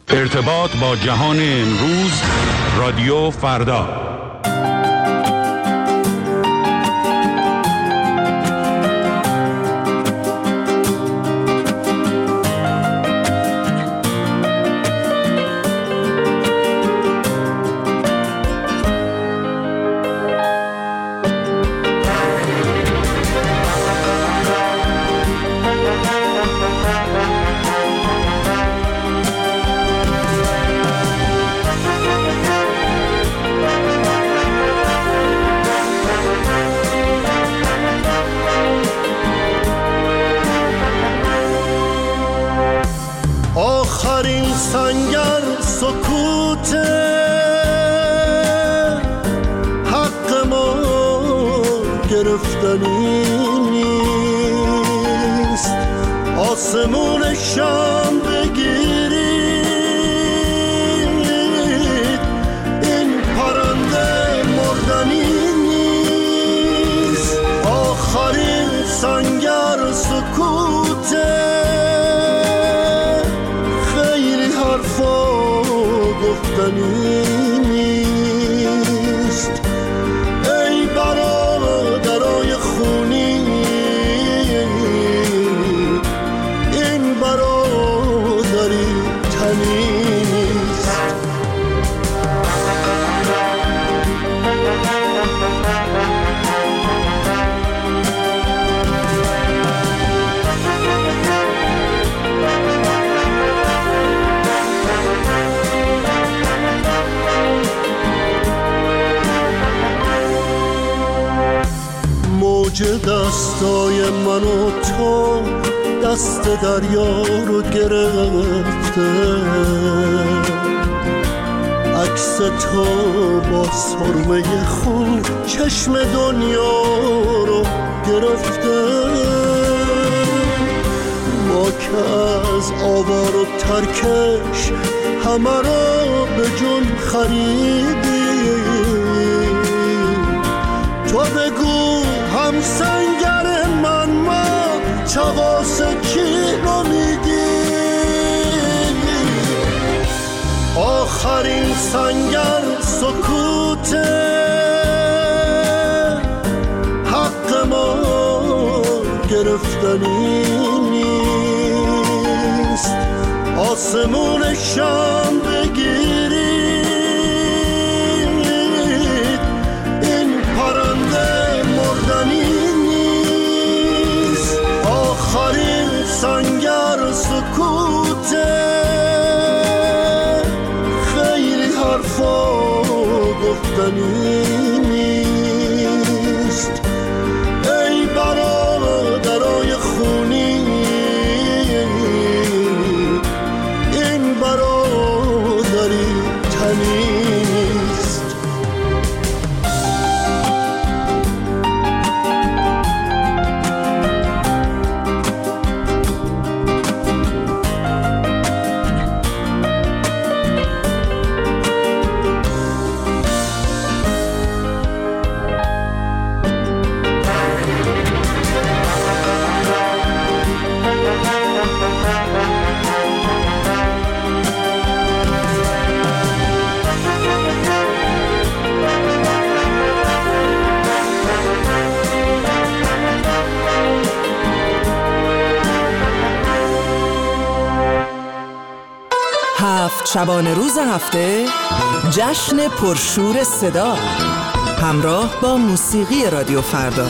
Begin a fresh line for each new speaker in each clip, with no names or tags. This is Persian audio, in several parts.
ارتباط با جهان امروز، رادیو فردا.
آخرین سنگر سکوت حق ما گرفتنی نیست، آسمون شام بگیرید این پرنده مردنی نیست. آخرین سنگر سکوت گفتنی نیست. ای برادرای خونی، این برادری تنی نیست. موج دستای من و تو دست دریا رو گرفته، عکس تو با سرمه خون چشم دنیا رو گرفته. ما که از آوار و ترکش همه رو به جون خریدیم، تو بگو هم سنگر من ما چواس کی رو میگی؟ آخرین سنگر سکوت حق ما گرفتنی نیست، آسمون شام بگیرید این پرنده مردنی نیست. آخرین سنگر سکوت خیلی حرفا گفتنی نیست. ای برادرای خونی، این برادری تنی نیست.
شبانه روز هفته جشن پرشور صدا همراه با موسیقی رادیو فردا.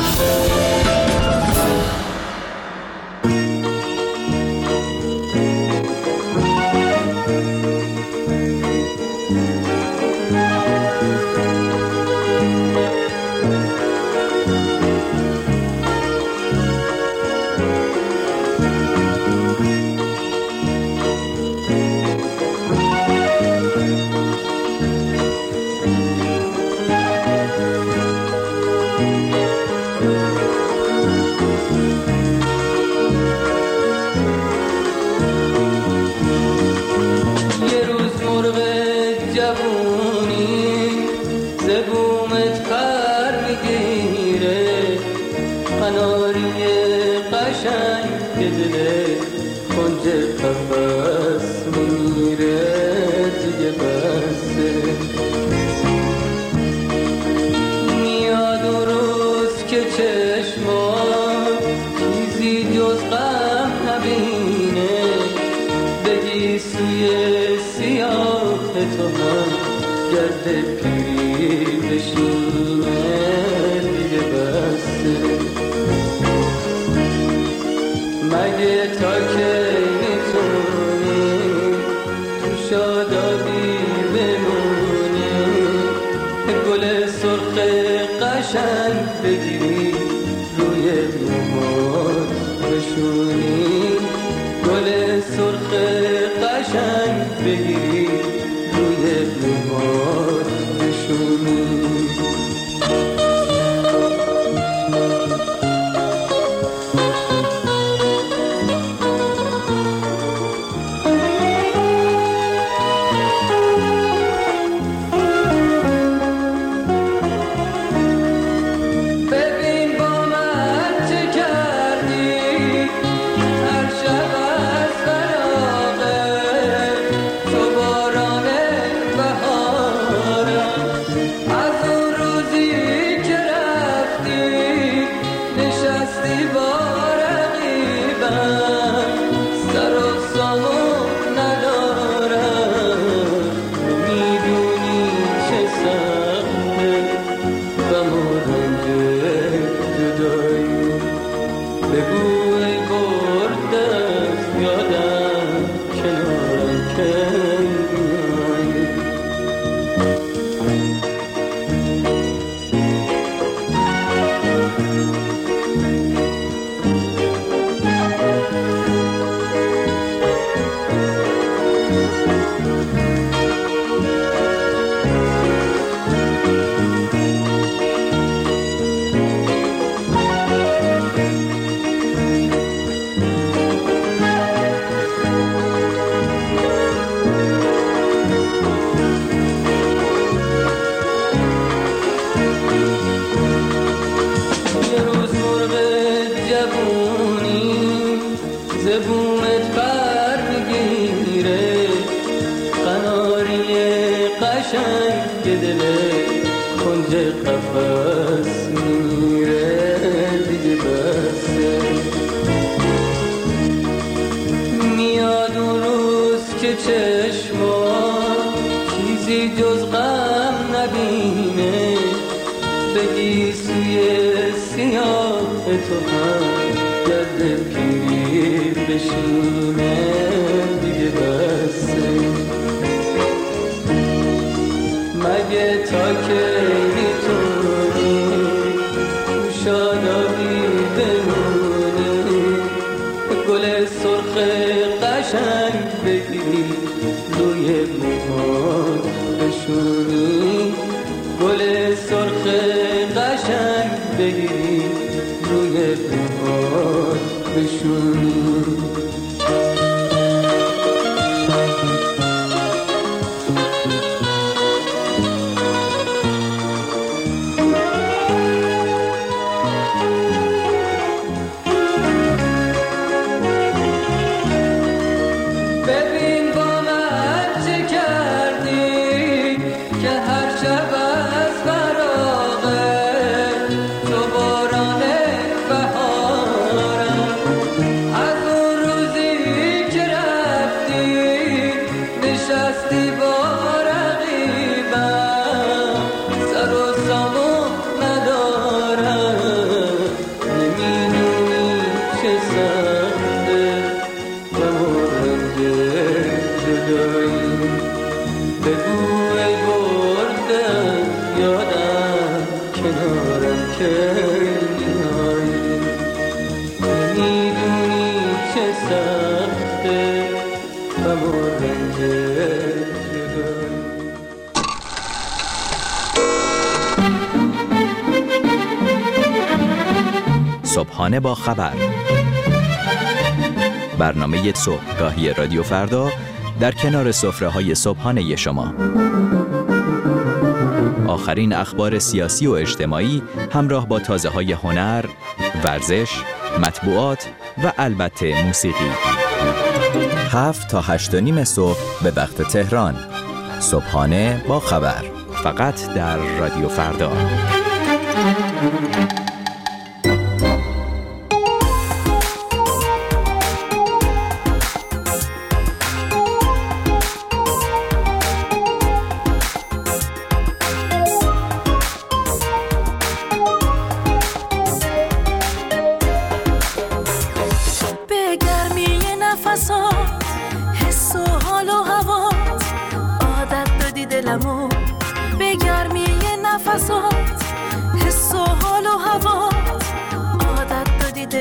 سوی سیاه تو هم گرد پیری بشینه دیگه بسته. مگه تا که میتونی تو شادابی بمونی، گل سرخ قشنگ بگیری روی موهات بشونی، گل سرخ قشنگ بگیری روی موهات بشونی.
صبحانه با خبر، برنامه صبحگاهی رادیو فردا در کنار سفره‌های صبحانه شما. آخرین اخبار سیاسی و اجتماعی همراه با تازه‌های هنر، ورزش، مطبوعات و البته موسیقی. 7 تا 8:30 صبح به وقت تهران. صبحانه با خبر، فقط در رادیو فردا.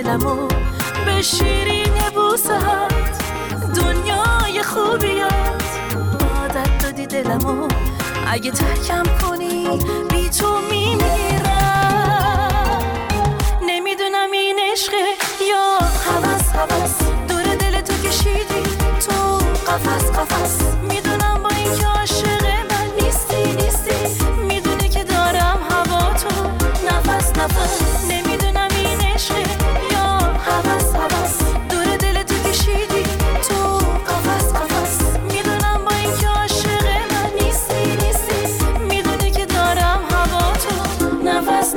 دلمو به شیرین بوسهات، دنیای خوبیات عادت دادی دلمو، اگه ترکم کنی بی تو میمیرم. نمیدونم این عشقه یا هوس، دور دل تو کشیدی تو قفس. میدونم با این که عاشق من نیستی، میدونی که دارم هوا تو نفس. نمیدونم این عشقه یا هوس، دور دل تو کشیدی تو قفس. میدونم با این که عاشق من نیستی، میدونی که دارم هوا تو نفس.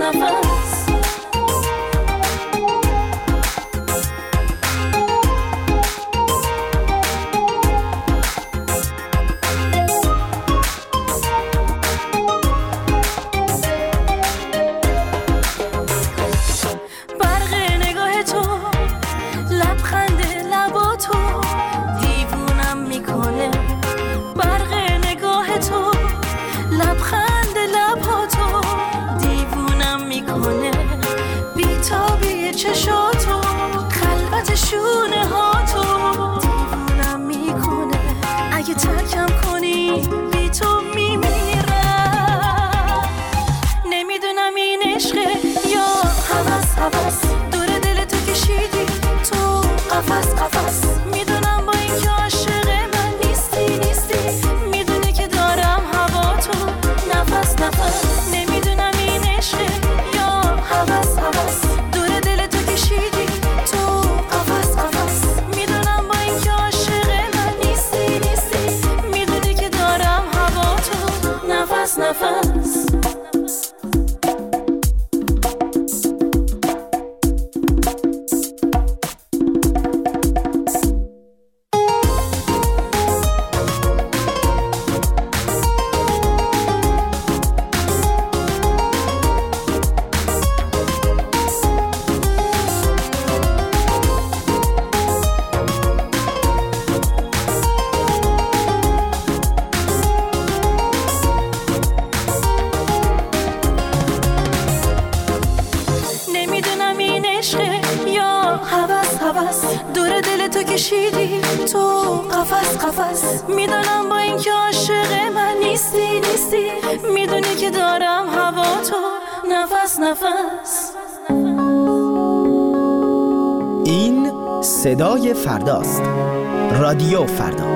چشاتو خلوت شونه هاتو دیوونم میکنه، اگه ترکم کنی بی تو میمیرم. نمیدونم این عشقه یا هوس، دور دل تو کشیدی تو قفس. میدونم با این که عاشق من نیستی، میدونی که دارم هوا تو نفس. نمیدونم این عشقه یا هوس، دور دل تو کشیدی تو قفس. میدونم با این که عاشق من نیستی، میدونی که دارم هوا تو نفس. دور دل تو کشیدی تو قفس. میدونم با این که عاشق من نیستی، میدونی که دارم هوا تو نفس.
این صدای فرداست. رادیو فردا.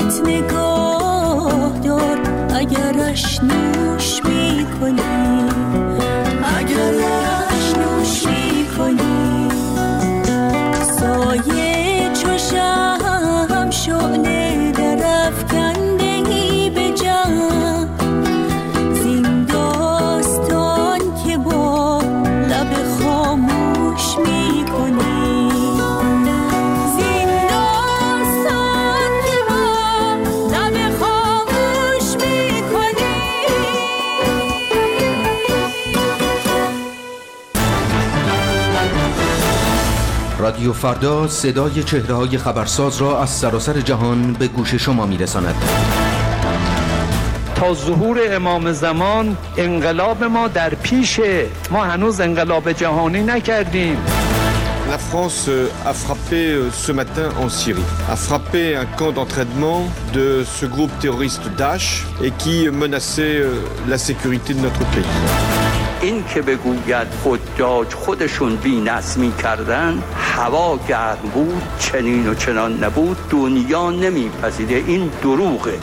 خودت نگاه دار اگرش نوش میکنی، اگرش نوش میکنی. سایه چو شمع شعله در افکندهی به جمع، زین داستان که با لب خاموش میکنی، زین داستان که با لب خاموش میکنی.
رادیو فردا صدای چهره‌های خبرساز را از سراسر جهان به گوش شما می‌رساند.
تا ظهور امام زمان انقلاب ما در پیشه، ما هنوز انقلاب جهانی نکردیم.
La France a frappé ce matin en Syrie, a frappé un camp d'entraînement de ce groupe terroriste Daesh et qui menaçait la sécurité de notre pays.
این که بگوید حجاج خودشون بی‌نظمی کردن، هوا گرم بود، چنین و چنان نبود، دنیا نمیپذیره، این دروغه.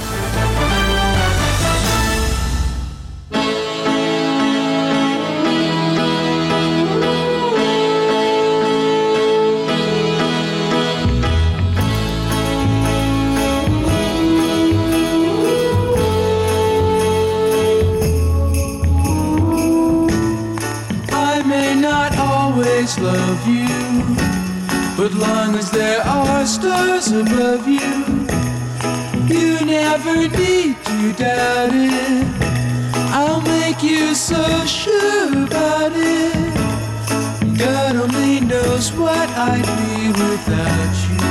Love you, but long as there are stars above you, you never need to doubt it. I'll make you so sure about it. God only knows what I'd be without you.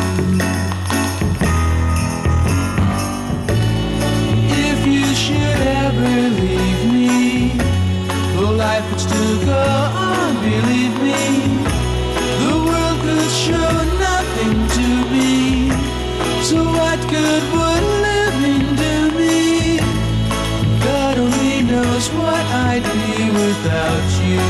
If you should ever leave me, the life would still go on, believe me. The world could show nothing to me, so what good would living do me? God only knows what I'd be without you.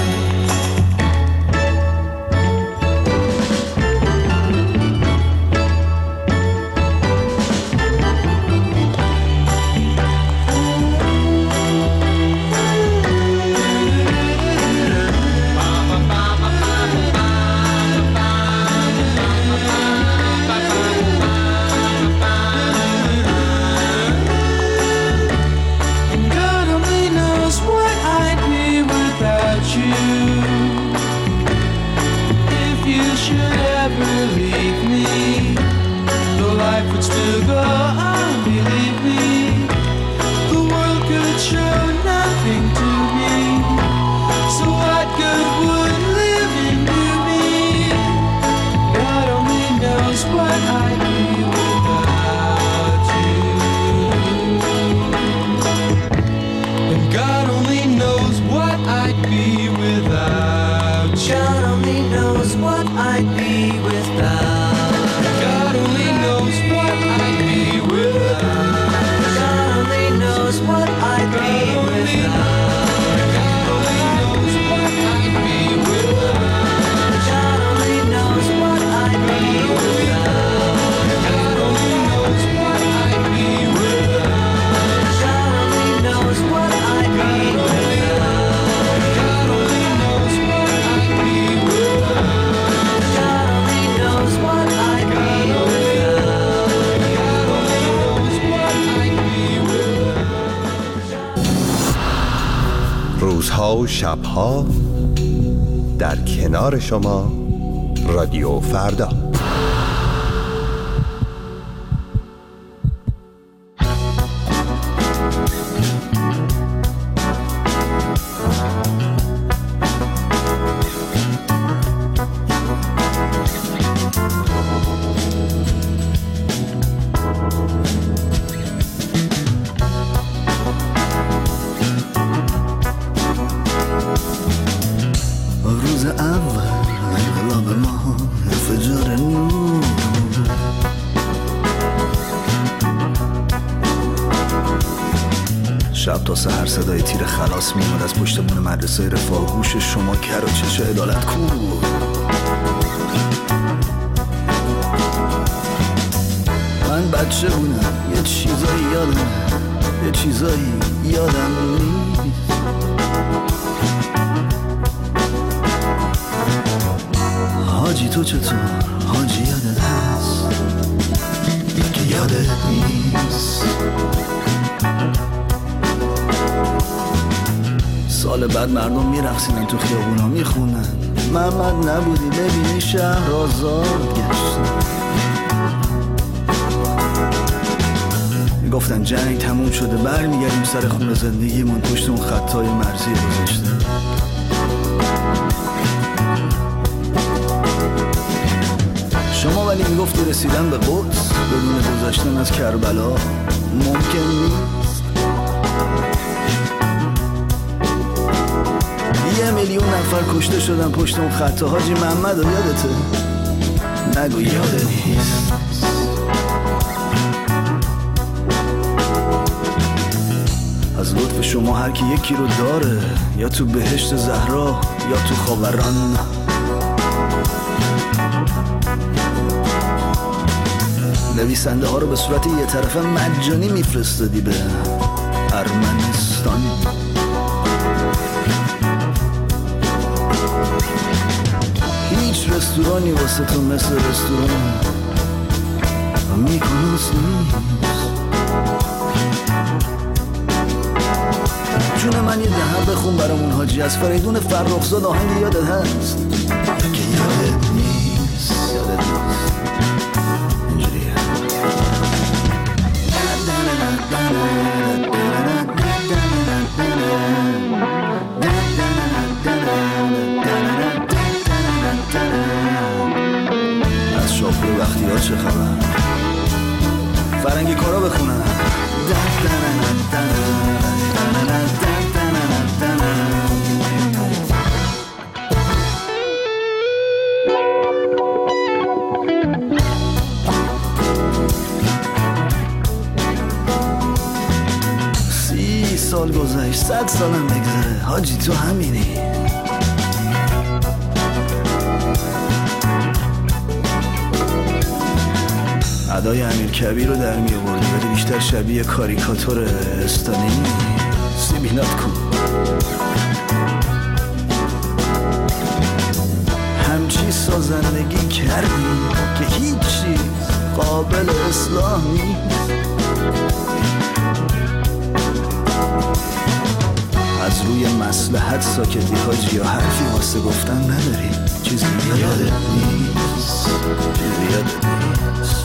روزها و شبها در کنار شما رادیو فردا.
شب تا سحر صدای تیر خلاص میاد از پشت بون مدرسه رفاه. گوش شما کر و چش عدالت کو. من من بچه بودم یه چیزایی یادم، یه چیزایی یادم نیست. حاجی تو چطور؟ حاجی یادت هست که یادت نیست؟ سال بعد مردم میرقصیدن تو خیابونا میخونن محمد نبودی ببینی شهر آزاد گشتن. گفتن جنگ تموم شده برمیگردیم سر خونه زندگیمون پشت اون خطای مرزی گذاشته. شما ولی میگفتی رسیدن به قدس بدون گذشتن از کربلا ممکن نیست. 1 میلیون نفر کشته شدن پشت اون خطا. حاجی محمد رو یادته؟ نگو یادت نیست. از لطف شما هر کی یکی رو داره، یا تو بهشت زهرا یا تو خاوران. نویسنده ها رو به صورت یه طرفه مجانی میفرستادی به ارمنستان. هیچ رستورانی واسه تو مثل رستوران میکنوس نیست. جون من یه دهن بخون برامون حاجی از فریدون فرخزاد آهنگ یادت هست که یادت نیست. یادت نیست اینجوریه. از شاپلو وقتی ها چه خبر؟ فرنگی کارا بخونن. سال گذشت 100 سالم بگذره حاجی تو همینی. ادای امیر کبیر رو در می آوردی ولی بیشتر شبیه کاریکاتور استانی. سیبیلات کن همچی سازندگی کردی که هیچ چیز قابل اصلاح نیست. از روی مصلحت ساکتی حاجی یا حرفی واسه گفتن نداری. چیزی یادت نیست. چیزی یادت نیست.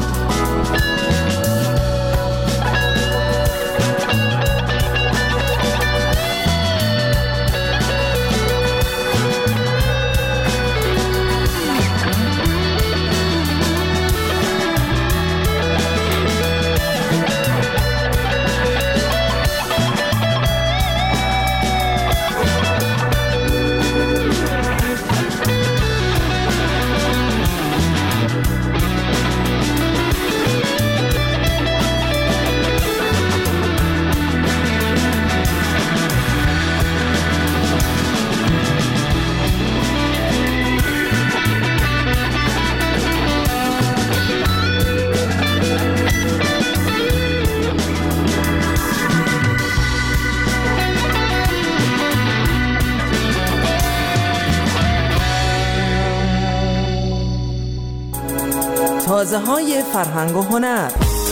تازه های فرهنگ و هنر.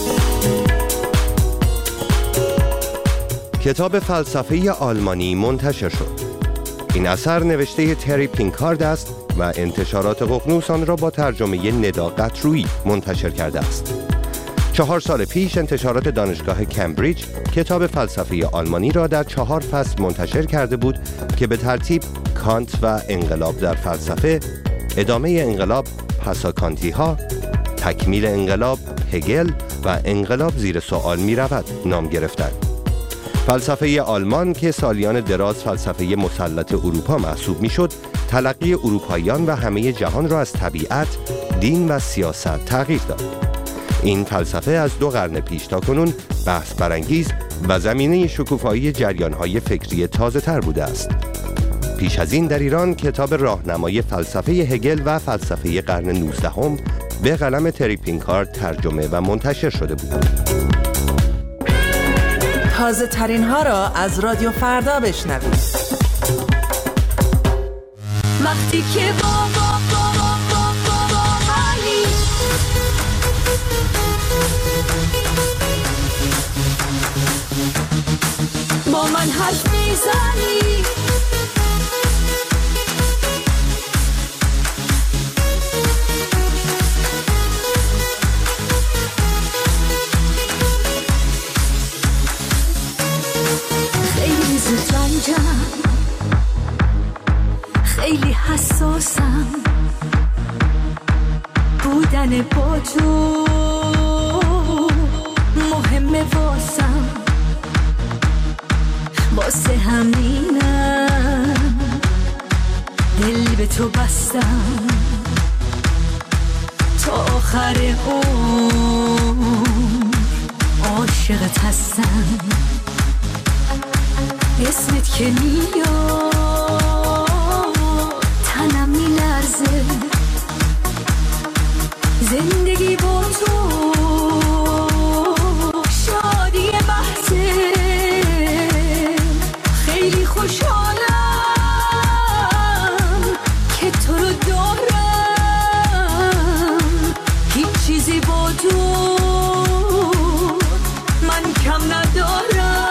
کتاب فلسفه آلمانی منتشر شد. این اثر نوشته تری پینکارد است و انتشارات ققنوس آن را با ترجمه ندا قطرویی منتشر کرده است. 4 سال پیش انتشارات دانشگاه کمبریج کتاب فلسفه آلمانی را در 4 فصل منتشر کرده بود که به ترتیب کانت و انقلاب در فلسفه، ادامه انقلاب پساکانتی ها، تکمیل انقلاب هگل و انقلاب زیر سوال می رود نام گرفتند. فلسفه آلمان که سالیان دراز فلسفه مسلط اروپا محسوب می شد، تلقی اروپاییان و همه جهان را از طبیعت، دین و سیاست تغییر داد. این فلسفه از 2 قرن پیش تا کنون بحث برانگیز و زمینه شکوفایی جریان‌های فکری تازه‌تر بوده است. پیش از این در ایران کتاب راهنمای فلسفه هگل و فلسفه قرن 19 به قلم تری پینکارد ترجمه و منتشر شده بود.
تازه ترین ها را از رادیو فردا بشنوید.
وقتی که با من حرف میزنی، خیلی زود رنجم، خیلی حساسم، بودن با تو مهمه واسم، واسه همینم دل به تو بستم، تا آخر عمر عاشقت هستم. اسمت که میاد تنم میلرزه، زندگی با تو شادی بحثه، خیلی خوشحالم که تو رو دارم، هیچ چیزی با تو من کم ندارم.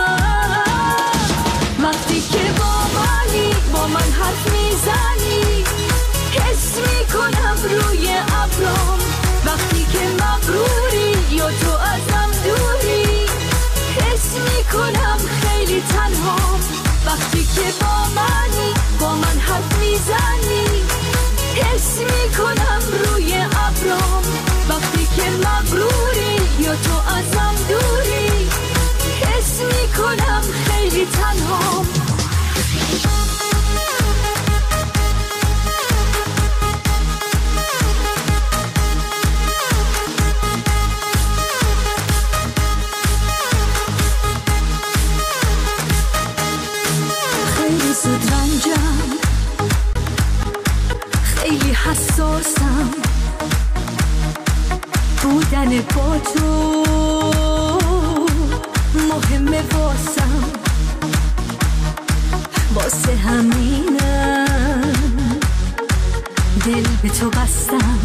وقتی که با من حرف میزنی، حس میکنم روی ابرام، وقتی که مغروری یا تو ازم دوری، حس میکنم خیلی تنهام. وقتی که با من حرف میزنی، حس میکنم روی ابرام، وقتی که مغروری یا تو ازم دوری، حس میکنم خیلی تنهام. خیلی زود رنجم، خیلی حساسم، بودن با تو مهمه واسم، واسه همینم دل به تو بستم،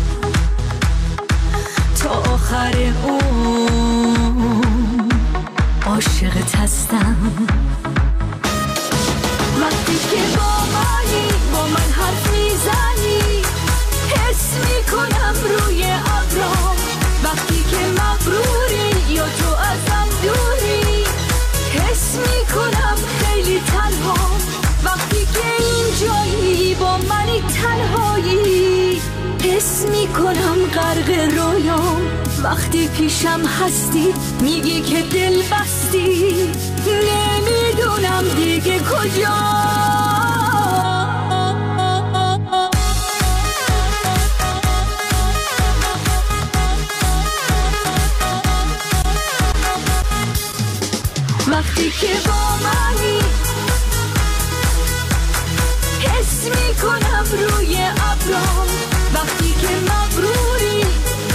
تا آخر عمر عاشقت هستم. وقتی که با من حرف میزنی، حس میکنم روی ابرام، وقتی که مغروری یا تو ازم دوری، حس میکنم خیلی تنهام. وقتی که اینجایی با منی تنهایی، حس میکنم غرق رویام، وقتی پیشم هستی میگی که دل بستی، نمیدونم دیگه کجا. وقتی که با منی، حس میکنم روی ابرام، وقتی که مغروری،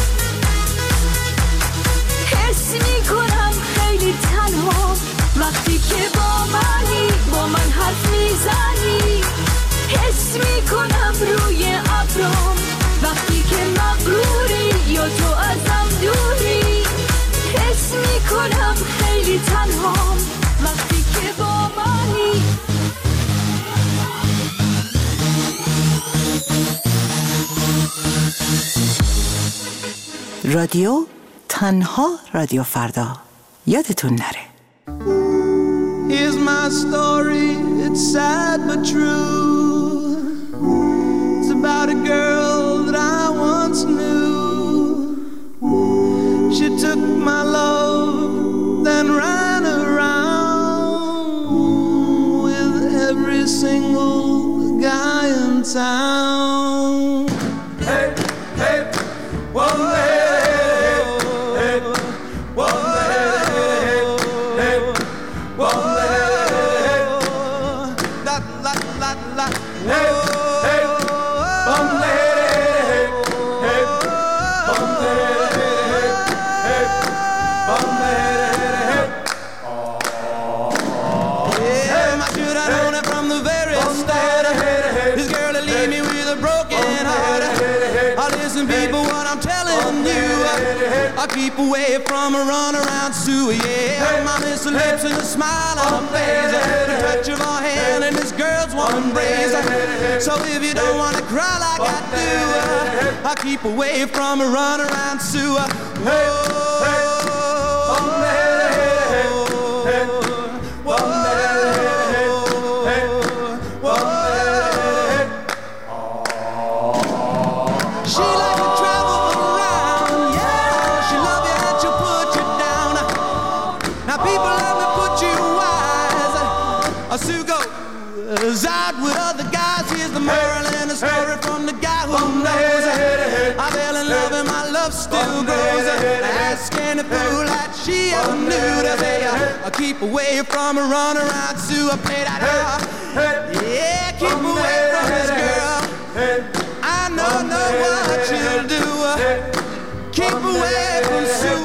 حس میکنم خیلی تنها. وقتی که با من حرف میزنی، حس میکنم روی ابرام، وقتی که مغروری یا تو ازم دوری، حس میکنم خیلی تنهام. وقتی که با منی.
رادیو تنها رادیو فردا، یادتون نره.
Here's my story, it's sad but true. It's about a girl that I once knew. She took my love, then ran around with every single guy in town. Hey, hey, one day. Hey, hey, Yeah, I should have known it from the very start. This girl will leave me with a broken heart. Listen, people, what I'm telling you, I keep away from a run around Sue. Yeah, my miss her lips and a smile on her face, the touch of her hand and this girl's one embrace. So if you don't want to cry like I do, I keep away from a run around Sue. Sue goes out with other guys. Here's the moral and the story from the guy who knows. I fell in love and my love still grows. Ask any fool that she ever knew to say I keep away from a run around Sue. I play that yeah, keep away from this girl. I know what you'll do. Keep away from Sue.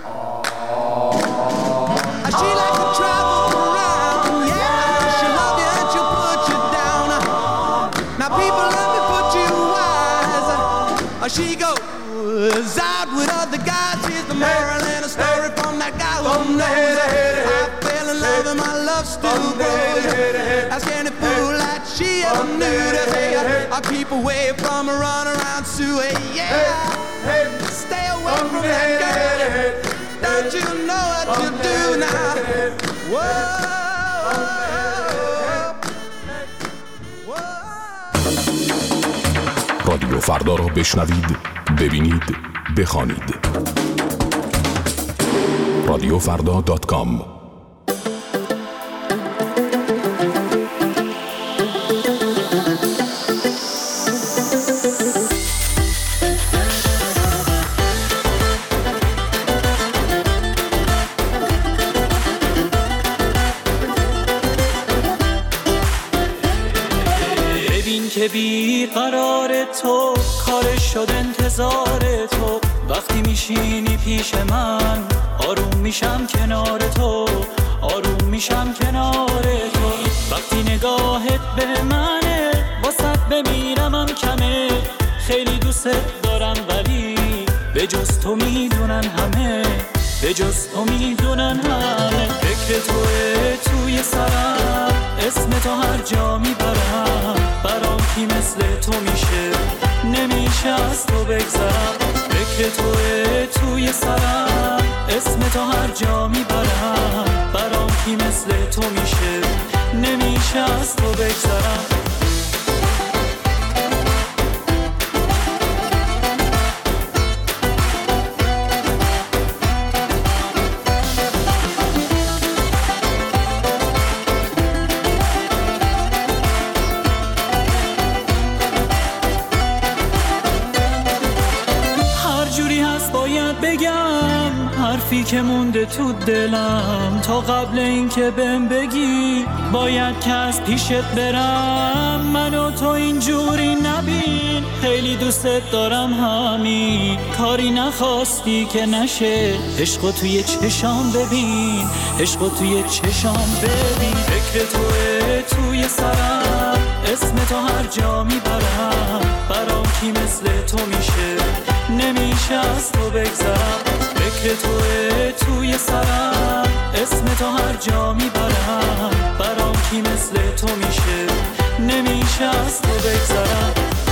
She like to travel around, yeah. She'll love you and she'll put you down. Now people, let me put you wise. She goes out with other guys. Here's the moral and a story from that guy who knows. I fell in love and my love still grows. Ask any fool that she ever knew to say I'll keep away from a run around Sue. Yeah, stay away from that girl. Don't you know what you do now?
رادیو فردا را بشنوید، ببینید، بخوانید. radiofrda.com.
که بی قرار تو کارش شد انتظار تو. وقتی میشینی پیش من آروم میشم کنار تو، آروم میشم کنار تو. وقتی نگاهت به منه واسط بمیرمم کمه. خیلی دوست دارم ولی به جز تو میدونن همه، به جز تو میدونن همه. فکر توه توی سرم، اسم تو هر جا میبرم. برام کی مثل تو میشه، نمیشه از تو بگذرم. فکر توه توی سرم، اسم تو هر جا میبرم. برام کی مثل تو میشه، نمیشه از تو بگذرم. حرفی که مونده تو دلم تا قبل این که بهم بگی باید که از پیشت برم. منو تو اینجوری نبین، خیلی دوستت دارم همین. کاری نخواستی که نشه، عشقو توی چشام ببین، عشقو توی چشام ببین. فکر توه توی سرم، اسم تو هر جا میبرم. برام کی مثل تو میشه، نمیشه از تو بگذرم. فکر توه توی سرم، اسم تو هر جا میبرم. برام کی مثل تو میشه، نمیشه از تو بگذرم.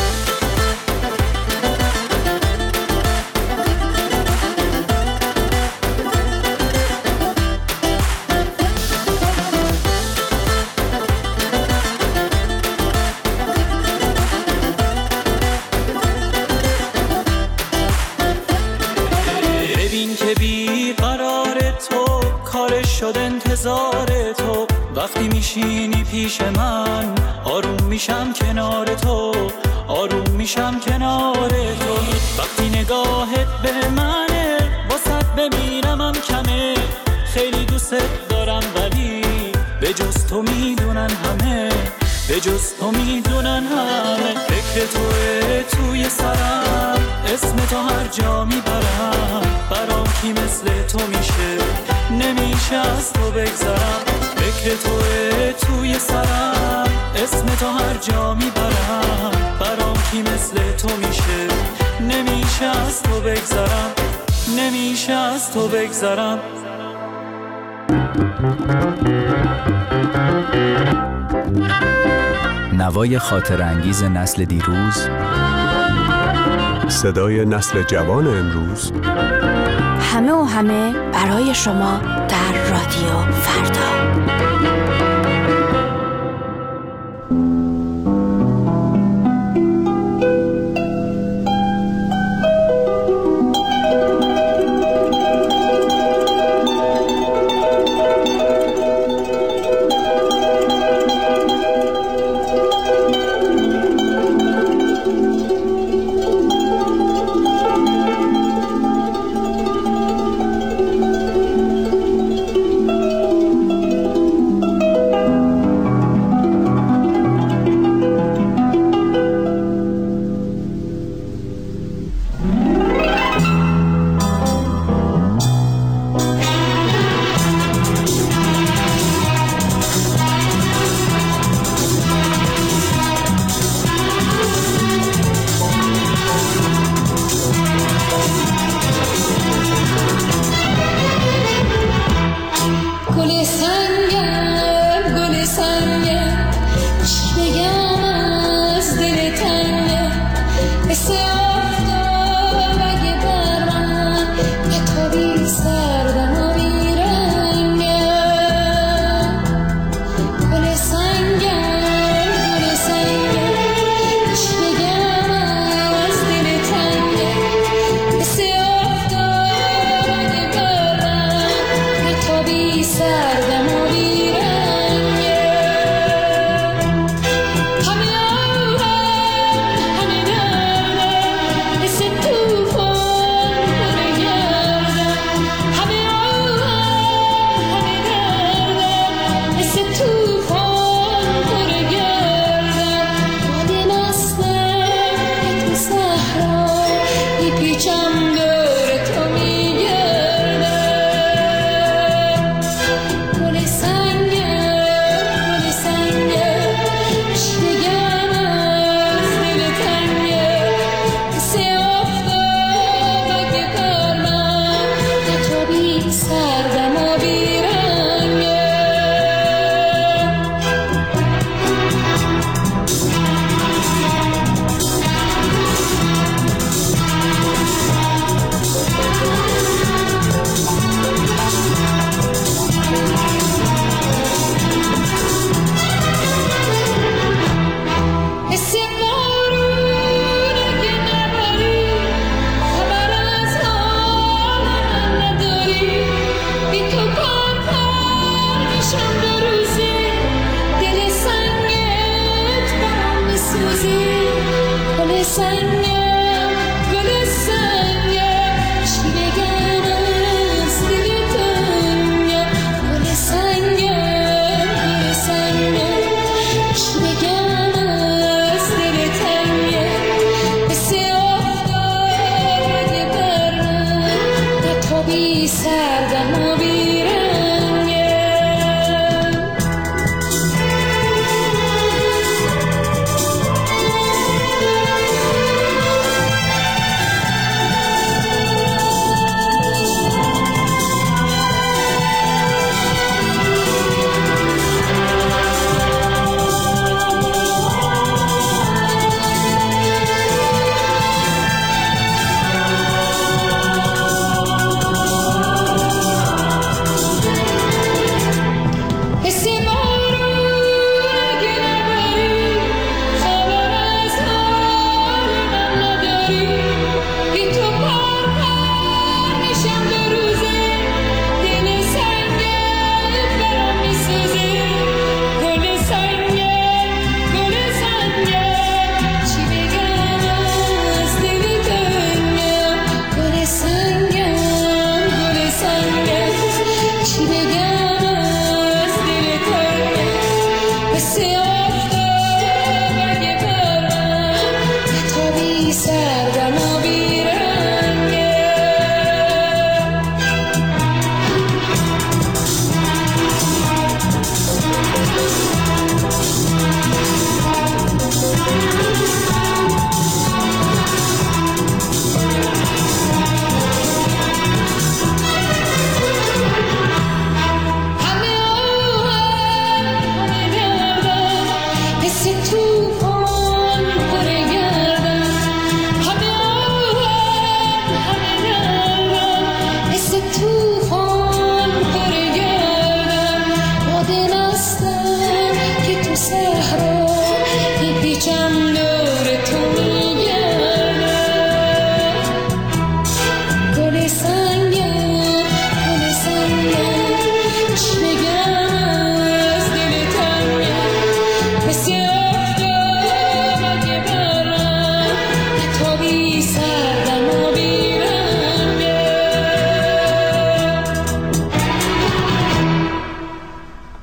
شد انتظار تو. وقتی میشینی پیش من آروم میشم کنار تو، آروم میشم کنار تو. وقتی نگاهت به منه واسط بمیرمم کمه. خیلی دوستت دارم ولی به جز تو میدونن همه، به به جز تو میدونن همه فکر توه توی سرم، اسم تو هر جا میبرم، برام کی مثل تو میشه، نمیشه از تو بگذرم. فکر توه توی سرم، اسم تو هر جا میبرم، برام کی مثل تو میشه، نمیشه از تو بگذرم، نمیشه از تو بگذرم.
نوای خاطر انگیز نسل دیروز،
صدای نسل جوان امروز،
همه و همه برای شما در رادیو فردا.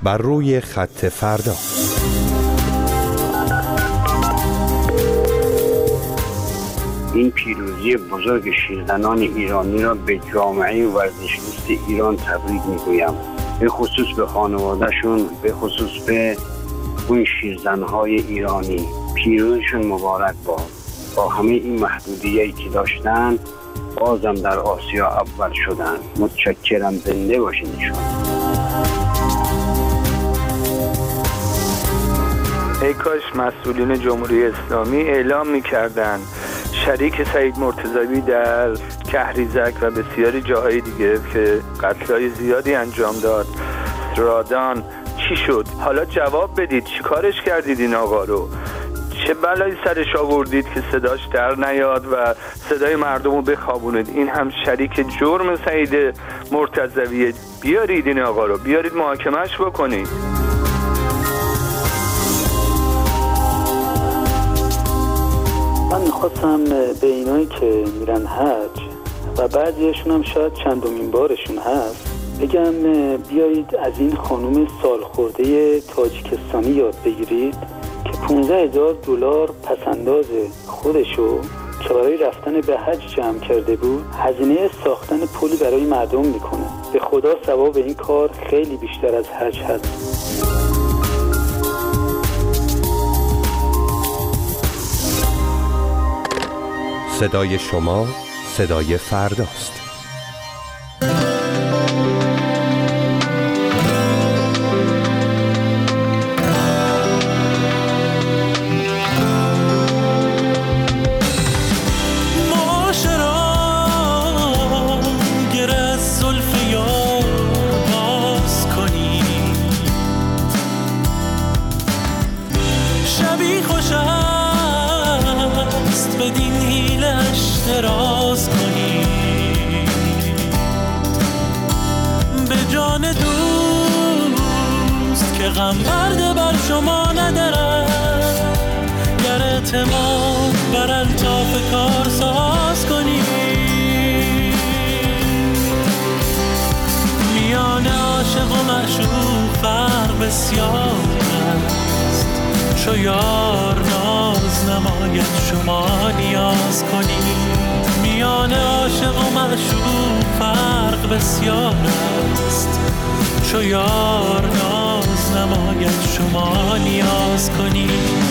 بر روی خط فردا.
این پیروزی بزرگ شیرزنان ایرانی را به جامعه ورزشگوست ایران تبریک میگویم، به خصوص به خانوادهشون، به خصوص به اون شیرزنهای ایرانی. پیروزشون مبارک باد. با همه این محدودیتی که داشتن بازم در آسیا اول شدن. متشکرم، زنده باشین ایشون.
ای کاش مسئولین جمهوری اسلامی اعلام می‌کردند شریک سعید مرتضوی در کهریزک و بسیاری جاهای دیگه که قتل‌های زیادی انجام داد، رادان، چی شد؟ حالا جواب بدید، چی کارش کردید این آقا رو؟ چه بلایی سرش آوردید که صداش در نیاد و صدای مردم رو بخوابونید؟ این هم شریک جرم سعید مرتضویه. بیارید این آقا رو، بیارید محاکمه‌اش بکنید.
من میخواستم به اینایی که میرن حج و بعضیشون هم شاید چندمین بارشون هست بگم بیایید از این خانم سالخورده تاجیکستانی یاد بگیرید که 15,000 دلار پسنداز خودشو که برای رفتن به حج جمع کرده بود هزینه ساختن پلی برای مردم میکنه. به خدا ثواب این کار خیلی بیشتر از حج هست.
صدای شما صدای فرداست.
دراز کنی به جان دوست که غم برده بر شما ندارد، گر اعتماد بر الطاف کار ساز کنی. میان عاشق و معشوق فرق بسیار است، چو یار ناز نماید شما نیاز کنی. میان عاشق و معشوق فرق بسیار است، چو یار ناز نماید شما نیاز کنی.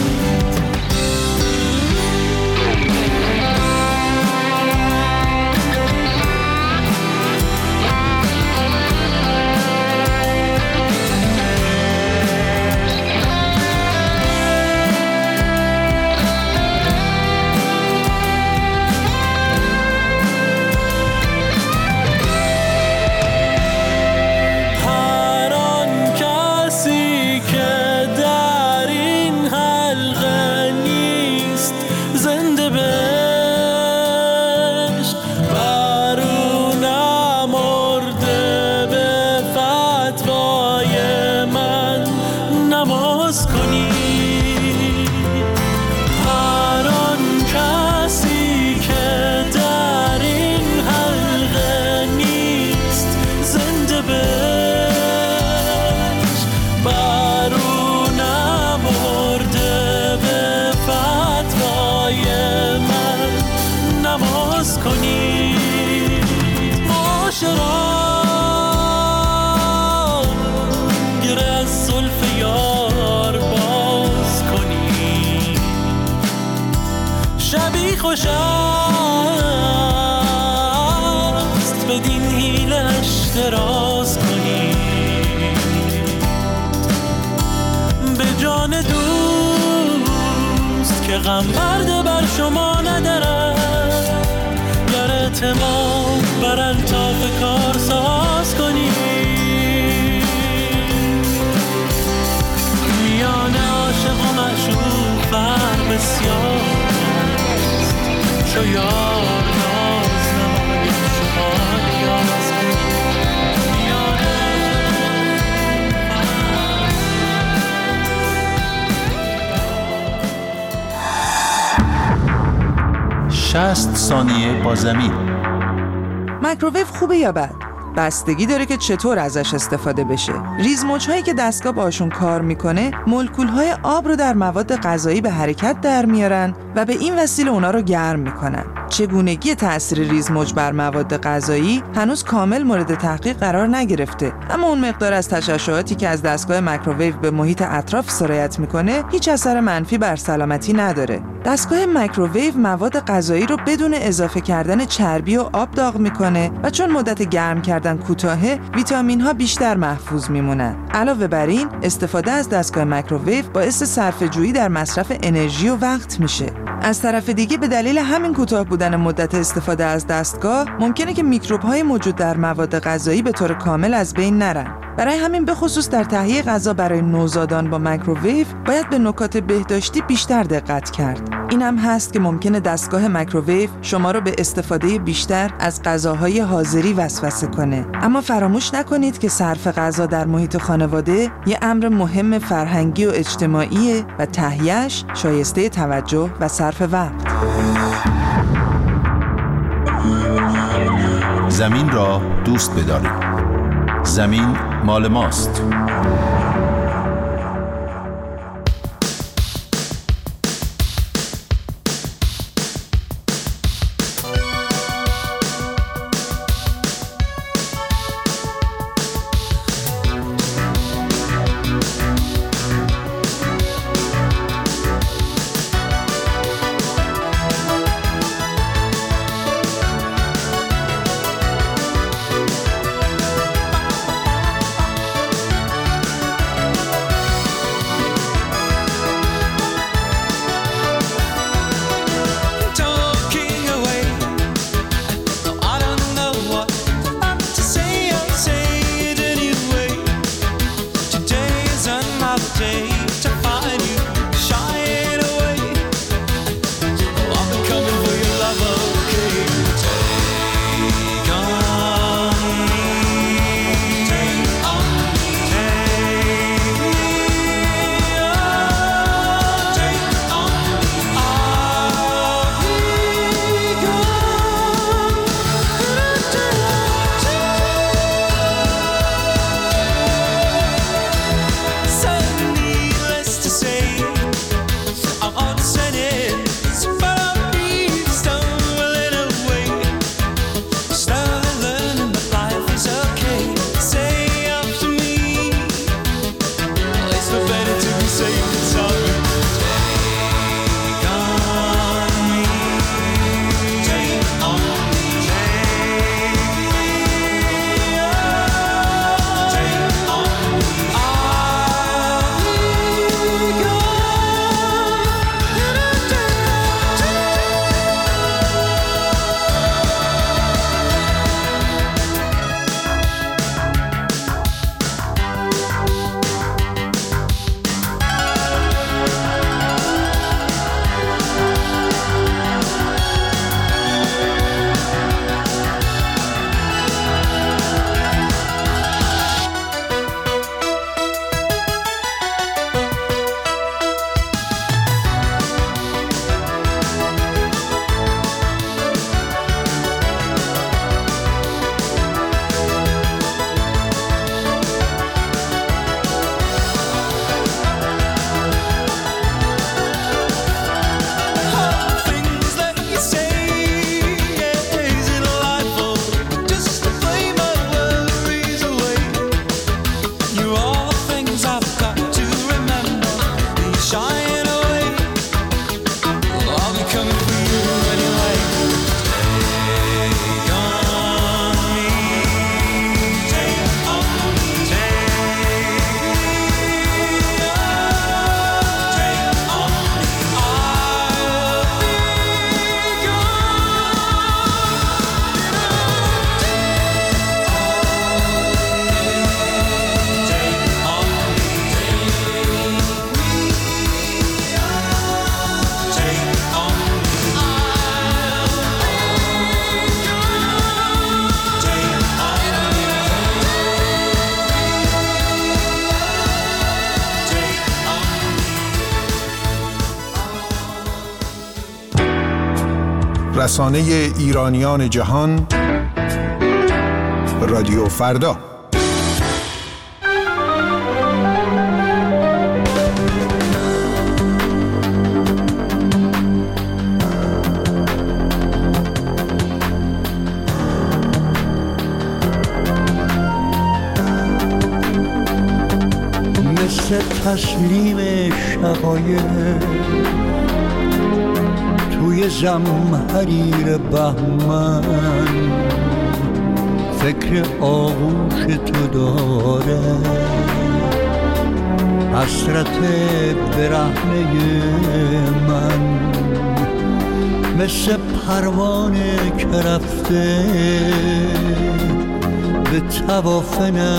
خوش است بدین حیلش دراز کنی به جان دوست که غم برده بر شما ندارد، گر اعتماد بر الطاف کار ساز کنی. میان عاشق و معشوق فرق بسیار چو یار ناز نماید شما نیاز کنی.
شصت ثانیه با زمین.
مایکروویو خوبه یا بد؟
بستگی داره که چطور ازش استفاده بشه. ریزموج‌هایی که دستگاه باشون کار میکنه مولکول‌های آب رو در مواد غذایی به حرکت در میارن و به این وسیله اونا رو گرم میکنن. چگونگی تأثیر ریزموج بر مواد غذایی هنوز کامل مورد تحقیق قرار نگرفته، اما اون مقدار از تشعشعاتی که از دستگاه مایکروویو به محیط اطراف سرایت میکنه هیچ اثر منفی بر سلامتی نداره. دستگاه مایکروویو مواد غذایی رو بدون اضافه کردن چربی و آب داغ میکنه و چون مدت گرم کردن کوتاهه، ویتامین ها بیشتر محفوظ میمونن. علاوه بر این، استفاده از دستگاه مایکروویو باعث صرفه‌جویی در مصرف انرژی و وقت میشه. از طرف دیگه به دلیل همین کوتاه بودن مدت استفاده از دستگاه ممکنه که میکروب‌های موجود در مواد غذایی به طور کامل از بین نرن. برای همین به خصوص در تهیه غذا برای نوزادان با مایکروویو باید به نکات بهداشتی بیشتر دقت کرد. این هم هست که ممکنه دستگاه مایکروویو شما رو به استفاده بیشتر از غذاهای حاضری وسوسه کنه. اما فراموش نکنید که صرف غذا در محیط خانواده یه امر مهم فرهنگی و اجتماعیه و تهیه‌اش شایسته توجه و صرف وقت.
زمین را دوست بدارید. زمین مال ماست.
رسانه ایرانیان جهان
رادیو فردا.
مثل تسلیم شقایق توی زمحریر بهمن فکر آغوش تو داره، حسرت برهنه من مثل پروانه که رفته به طواف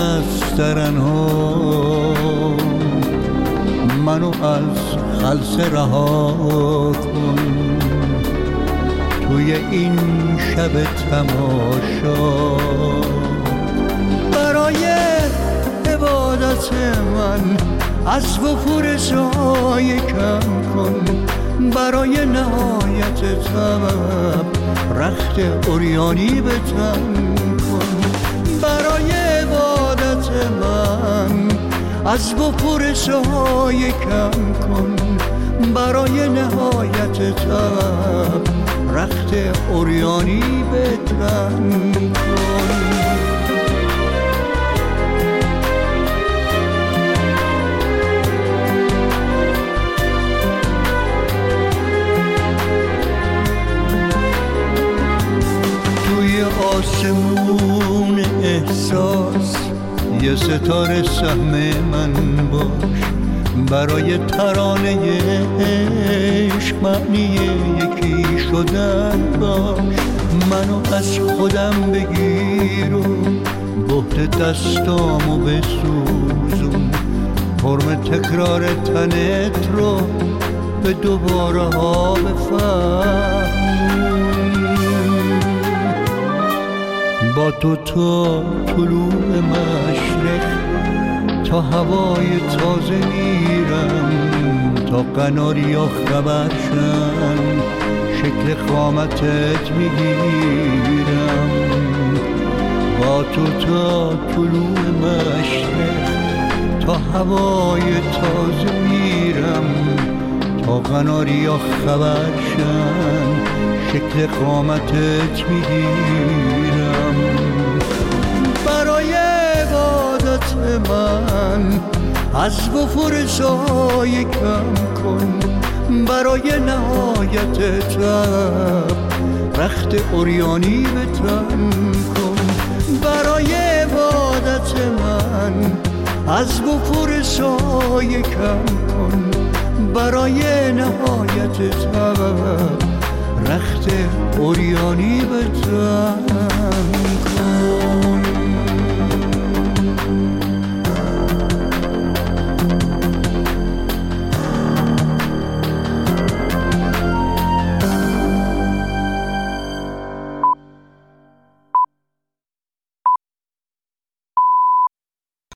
نسترنها، منو از خلسه رها کن توی این شب تماشا. برای عبادت من از وفور سایه کم کن، برای نهایت طلب رخت عریانی به تن کن. برای عبادت من از وفور سایه کم کن، برای نهایت طلب رخت عریانی به تن کن. توی آسمون احساس یه ستاره سهم من باش، برای ترانه عشق معنی یکی شدن باش. منو از خودم بگیر و بهت دستامو بسوزون، حرم تکرار تنت رو به دوباره ها بفهمون. با تو تا طلوع مشرق تا هوای تازه میرم، تا قناریا خبر شن شکل قامتت میگیرم. با تو تا طلوع مشرق تا هوای تازه میرم، تا قناریا خبر شن شکل قامتت میگیرم. برای عبادت من از وفور سایه کم کن، برای نهایت طلب رخت عریانی به تن کن. برای عبادت من از وفور سایه کم کن، برای نهایت طلب رخت عریانی به تن کن.